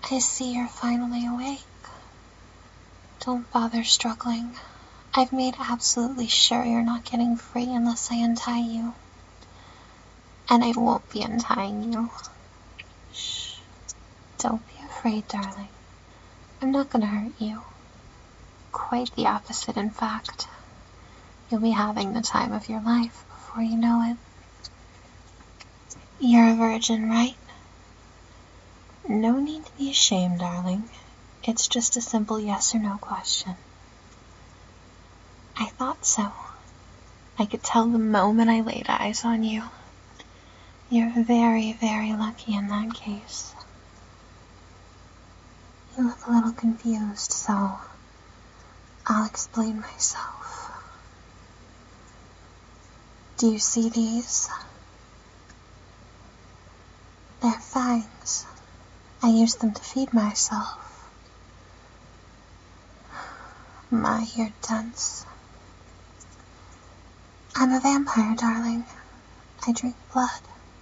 I see you're finally awake. Don't bother struggling. I've made absolutely sure you're not getting free unless I untie you. And I won't be untying you. Shh. Don't be afraid, darling. I'm not gonna hurt you. Quite the opposite, in fact. You'll be having the time of your life before you know it. You're a virgin, right? No need to be ashamed, darling. It's just a simple yes or no question. I thought so. I could tell the moment I laid eyes on you. You're very, very lucky in that case. You look a little confused, so I'll explain myself. Do you see these? They're fangs. I use them to feed myself. My, you're dense. I'm a vampire, darling. I drink blood.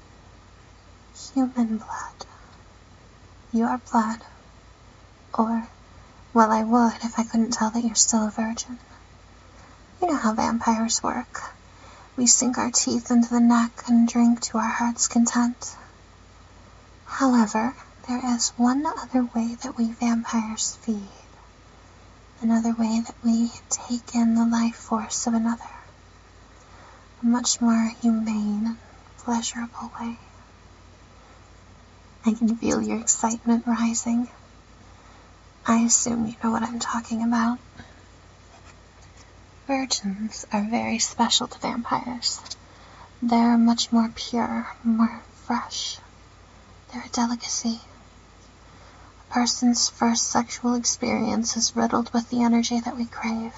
Human blood. Your blood. Or, well, I would if I couldn't tell that you're still a virgin. You know how vampires work. We sink our teeth into the neck and drink to our heart's content. However, there is one other way that we vampires feed. Another way that we take in the life force of another. A much more humane and pleasurable way. I can feel your excitement rising. I assume you know what I'm talking about. Virgins are very special to vampires. They're much more pure, more fresh. They're a delicacy. A person's first sexual experience is riddled with the energy that we crave.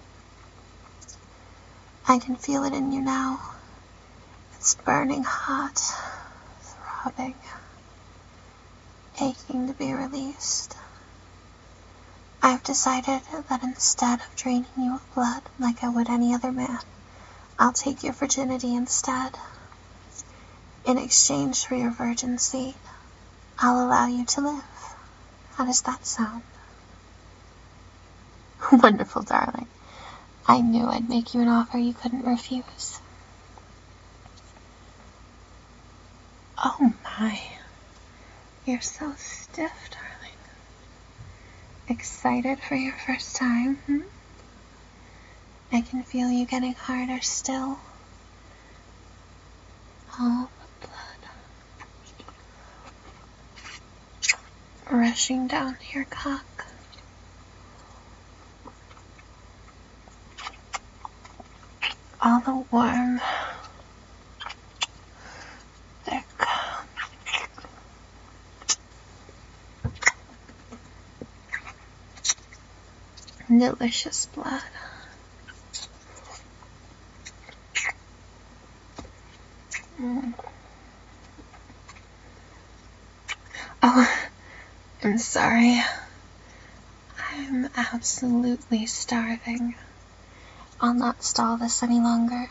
I can feel it in you now. It's burning hot, throbbing, aching to be released. I've decided that instead of draining you of blood like I would any other man, I'll take your virginity instead. In exchange for your virginity, I'll allow you to live. How does that sound? Wonderful, darling. I knew I'd make you an offer you couldn't refuse. Oh my, you're so stiff, darling. Excited for your first time, I can feel you getting harder still. All the blood rushing down your cock. All the warm, thick, delicious blood. Oh, I'm sorry. I'm absolutely starving. I'll not stall this any longer.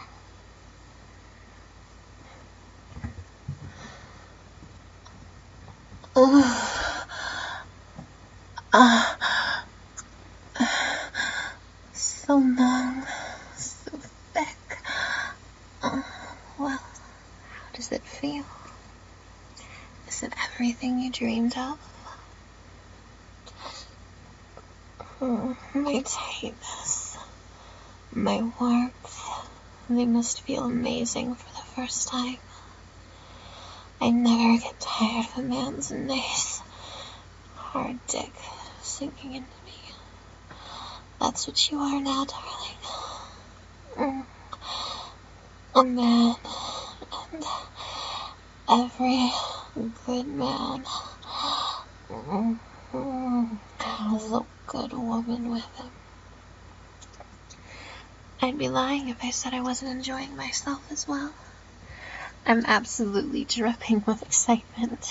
So long, so thick. Well, how does it feel? Is it everything you dreamed of? My tightness, my warmth, they must feel amazing for the first time. I never get tired of a man's nice, hard dick sinking into me. That's what you are now, darling. A man, and every good man has a good woman with him. I'd be lying if I said I wasn't enjoying myself as well. I'm absolutely dripping with excitement.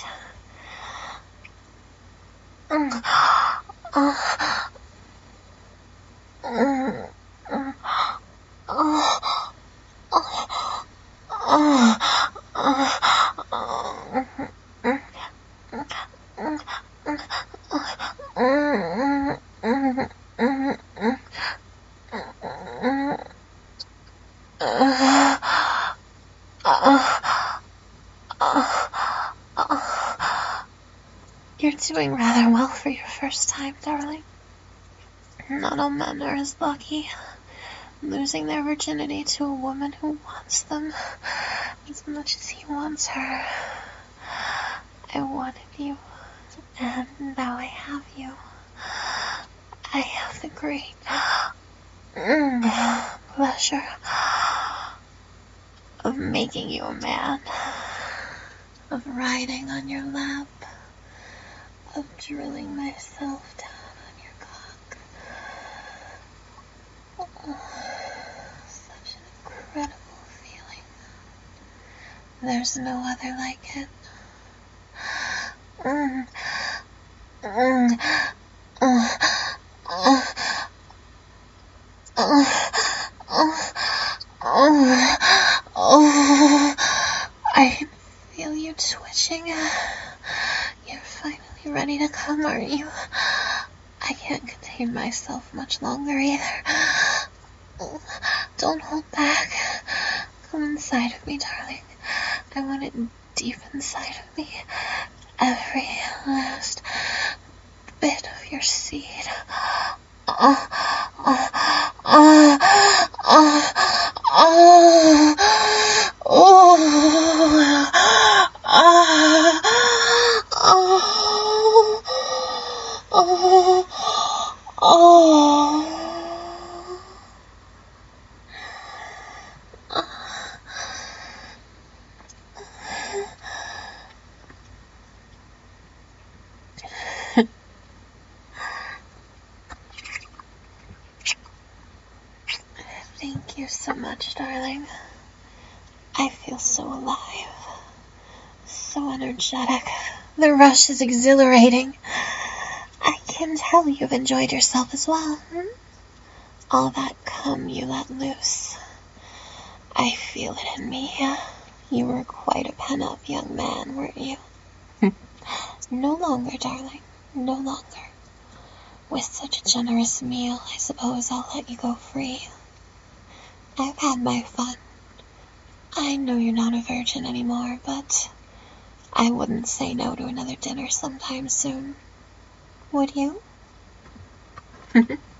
You're doing rather well for your first time, darling. Not all men are as lucky, losing their virginity to a woman who wants them as much as he wants her. I wanted you, and now I have you. I have the great pleasure of making you a man, of riding on your lap, of drilling myself down on your cock. Such an incredible feeling. There's no other like it. I can feel you twitching. You're finally ready to come, aren't you? I can't contain myself much longer either. Don't hold back. Come inside of me, darling. I want it deep inside of me. Every last bit of your seed. Thank you so much, darling. I feel so alive, so energetic. The rush is exhilarating. I can tell you've enjoyed yourself as well. All that cum you let loose. I feel it in me. You were quite a pent-up young man, weren't you? No longer, darling. No longer. With such a generous meal, I suppose I'll let you go free. I've had my fun. I know you're not a virgin anymore, but I wouldn't say no to another dinner sometime soon. Would you?